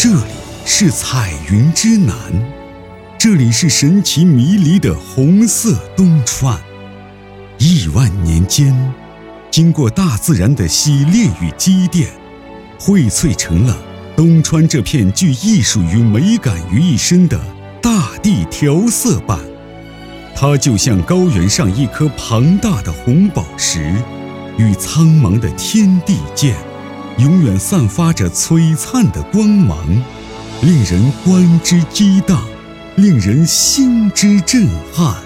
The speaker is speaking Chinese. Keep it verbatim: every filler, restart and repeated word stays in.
这里是彩云之南，这里是神奇迷离的红色东川。亿万年间，经过大自然的洗炼与积淀，荟萃成了东川这片聚艺术与美感于一身的大地调色板。它就像高原上一颗庞大的红宝石，与苍茫的天地间，永远散发着璀璨的光芒，令人观之激荡，令人心之震撼。